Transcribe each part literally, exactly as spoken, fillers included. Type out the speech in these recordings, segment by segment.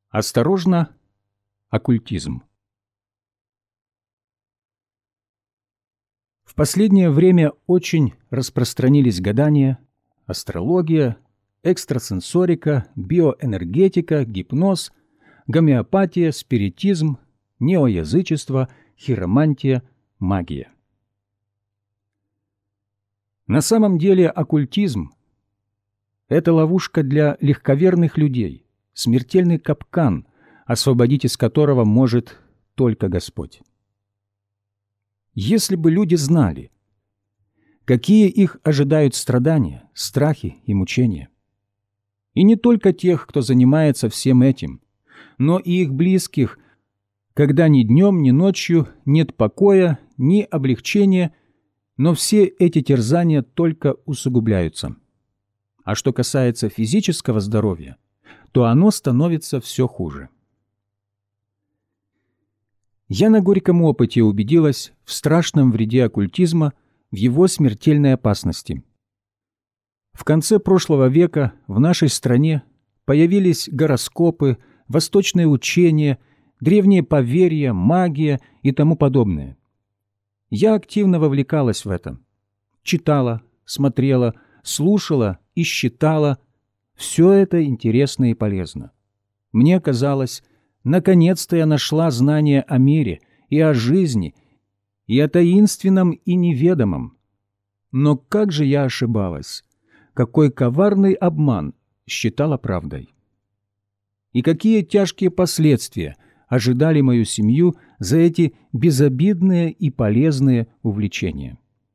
Осторожно, оккультизм. В последнее время очень распространились гадания, астрология, экстрасенсорика, биоэнергетика, гипноз, гомеопатия, спиритизм, неоязычество, хиромантия, магия. На самом деле оккультизм – это ловушка для легковерных людей, смертельный капкан, освободить из которого может только Господь. Если бы люди знали, какие их ожидают страдания, страхи и мучения, и не только тех, кто занимается всем этим, но и их близких, когда ни днем, ни ночью нет покоя, ни облегчения, но все эти терзания только усугубляются. А что касается физического здоровья, то оно становится все хуже. Я на горьком опыте убедилась в страшном вреде оккультизма, в его смертельной опасности. В конце прошлого века в нашей стране появились гороскопы, восточные учения, древние поверья, магия и тому подобное. Я активно вовлекалась в это. Читала, смотрела, слушала и считала. Все это интересно и полезно. Мне казалось, наконец-то я нашла знания о мире и о жизни, и о таинственном и неведомом. Но как же я ошибалась! Какой коварный обман считала правдой! И какие тяжкие последствия ожидали мою семью за эти безобидные и полезные увлечения!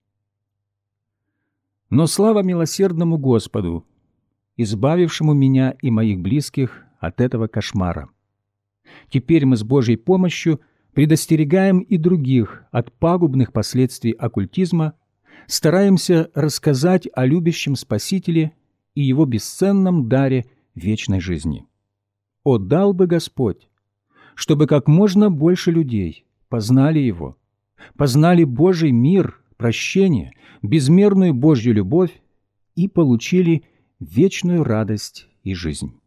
Но слава милосердному Господу, избавившему меня и моих близких от этого кошмара! Теперь мы с Божьей помощью предостерегаем и других от пагубных последствий оккультизма, стараемся рассказать о любящем Спасителе и Его бесценном даре вечной жизни. О, дал бы Господь, чтобы как можно больше людей познали Его, познали Божий мир, прощение, безмерную Божью любовь и получили вечную радость и жизнь.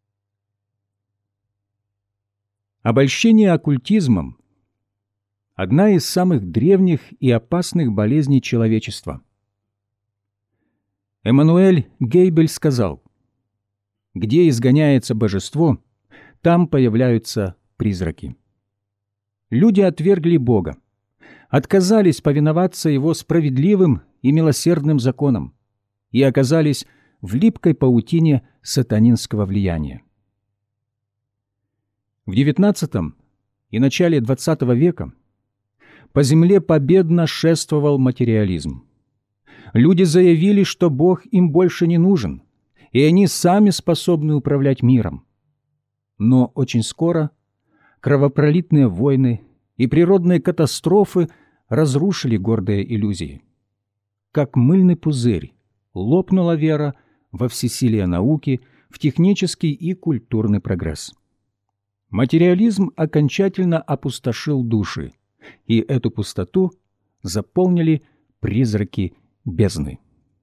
Обольщение оккультизмом – одна из самых древних и опасных болезней человечества. Эммануэль Гейбель сказал: «Где изгоняется божество, там появляются призраки». Люди отвергли Бога, отказались повиноваться Его справедливым и милосердным законам и оказались в липкой паутине сатанинского влияния. В девятнадцатом и начале двадцатого века по земле победно шествовал материализм. Люди заявили, что Бог им больше не нужен, и они сами способны управлять миром. Но очень скоро кровопролитные войны и природные катастрофы разрушили гордые иллюзии. Как мыльный пузырь лопнула вера во всесилие науки, в технический и культурный прогресс. Материализм окончательно опустошил души, и эту пустоту заполнили призраки бездны.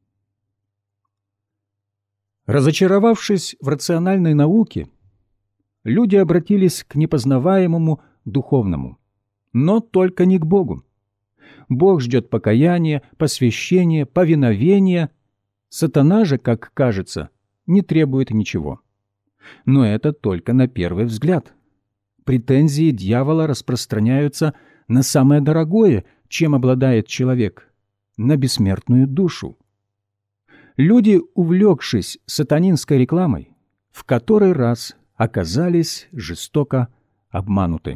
Разочаровавшись в рациональной науке, люди обратились к непознаваемому духовному, но только не к Богу. Бог ждет покаяния, посвящения, повиновения. Сатана же, как кажется, не требует ничего. Но это только на первый взгляд. Претензии дьявола распространяются на самое дорогое, чем обладает человек, на бессмертную душу. Люди, увлекшись сатанинской рекламой, в который раз оказались жестоко обмануты.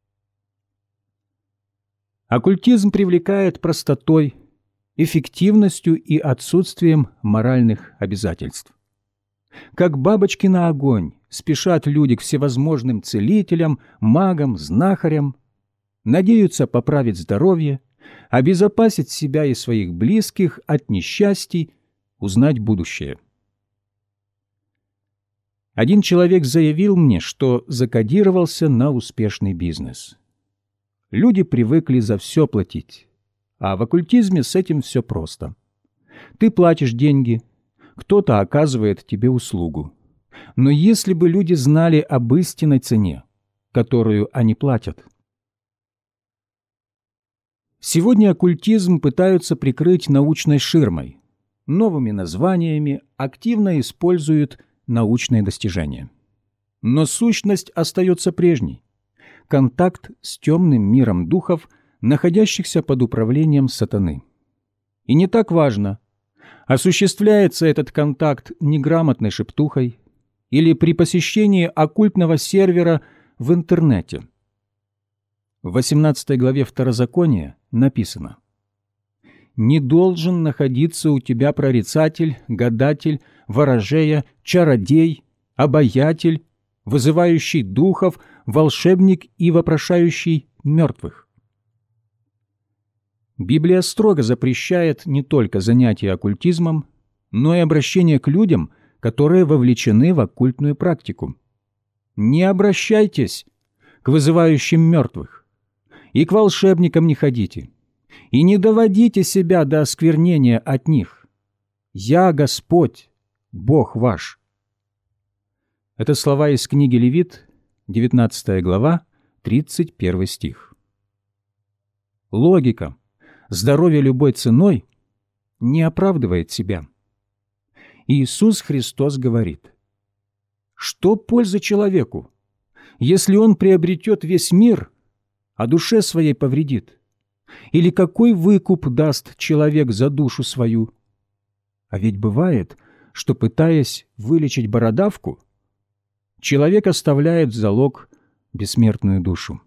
Оккультизм привлекает простотой, эффективностью и отсутствием моральных обязательств. Как бабочки на огонь спешат люди к всевозможным целителям, магам, знахарям, надеются поправить здоровье, обезопасить себя и своих близких от несчастий, узнать будущее. Один человек заявил мне, что закодировался на успешный бизнес. Люди привыкли за все платить, а в оккультизме с этим все просто. Ты платишь деньги, кто-то оказывает тебе услугу. Но если бы люди знали об истинной цене, которую они платят. Сегодня оккультизм пытаются прикрыть научной ширмой, новыми названиями, активно используют научные достижения. Но сущность остается прежней. Контакт с темным миром духов, находящихся под управлением сатаны. И не так важно, осуществляется этот контакт неграмотной шептухой или при посещении оккультного сервера в интернете. В восемнадцатой главе Второзакония написано: «Не должен находиться у тебя прорицатель, гадатель, ворожея, чародей, обаятель, вызывающий духов, волшебник и вопрошающий мертвых». Библия строго запрещает не только занятия оккультизмом, но и обращение к людям, которые вовлечены в оккультную практику. Не обращайтесь к вызывающим мертвых, и к волшебникам не ходите, и не доводите себя до осквернения от них. «Я Господь, Бог ваш». Это слова из книги Левит, девятнадцатая глава, тридцать первый стих. Логика «здоровье любой ценой» не оправдывает себя. Иисус Христос говорит: «Что пользы человеку, если он приобретет весь мир, а душе своей повредит? Или какой выкуп даст человек за душу свою? А ведь бывает, что, пытаясь вылечить бородавку, человек оставляет в залог бессмертную душу».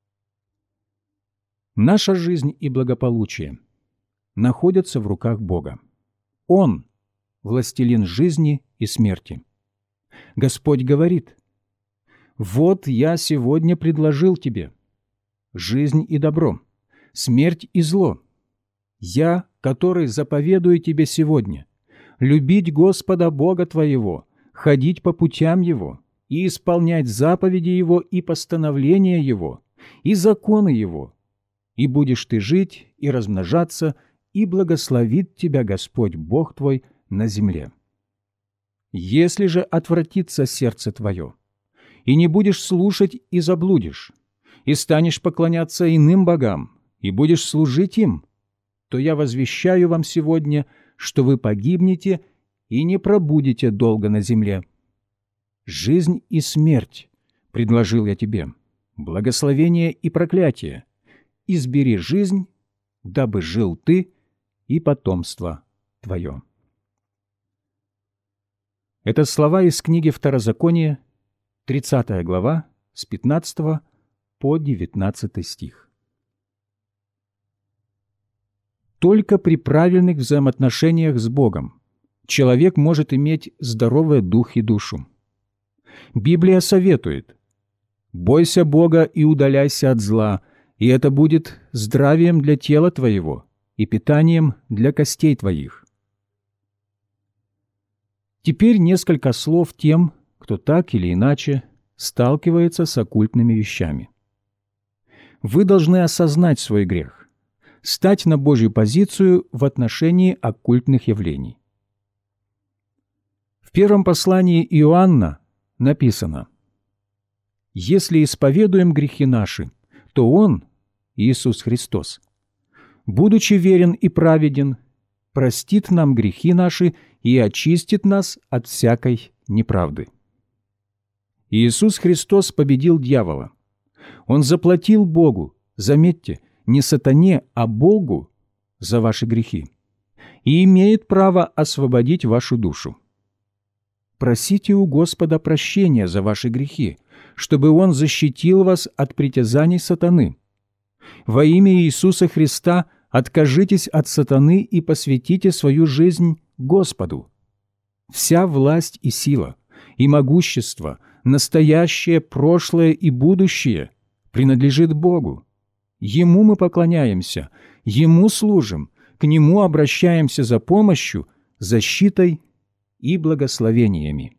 Наша жизнь и благополучие находятся в руках Бога. Он – властелин жизни и смерти. Господь говорит: «Вот я сегодня предложил тебе жизнь и добро, смерть и зло. Я, который заповедую тебе сегодня, любить Господа Бога твоего, ходить по путям Его и исполнять заповеди Его и постановления Его, и законы Его, и будешь ты жить и размножаться, и благословит тебя Господь Бог твой на земле. Если же отвратится сердце твое, и не будешь слушать и заблудишь, и станешь поклоняться иным богам, и будешь служить им, то я возвещаю вам сегодня, что вы погибнете и не пробудете долго на земле. Жизнь и смерть предложил я тебе, благословение и проклятие. Избери жизнь, дабы жил ты и потомство твое». Это слова из книги Второзакония, тридцатая глава, с пятнадцатого по девятнадцатый стих. Только при правильных взаимоотношениях с Богом человек может иметь здоровый дух и душу. Библия советует: «Бойся Бога и удаляйся от зла, и это будет здравием для тела твоего и питанием для костей твоих». Теперь несколько слов тем, кто так или иначе сталкивается с оккультными вещами. Вы должны осознать свой грех, стать на Божью позицию в отношении оккультных явлений. В первом послании Иоанна написано: «Если исповедуем грехи наши, то Он, Иисус Христос, будучи верен и праведен, простит нам грехи наши и очистит нас от всякой неправды». Иисус Христос победил дьявола. Он заплатил Богу, заметьте, не сатане, а Богу за ваши грехи, и имеет право освободить вашу душу. Просите у Господа прощения за ваши грехи, чтобы Он защитил вас от притязаний сатаны. Во имя Иисуса Христа откажитесь от сатаны и посвятите свою жизнь Господу. Вся власть и сила, и могущество, настоящее, прошлое и будущее принадлежит Богу. Ему мы поклоняемся, Ему служим, к Нему обращаемся за помощью, защитой и благословениями.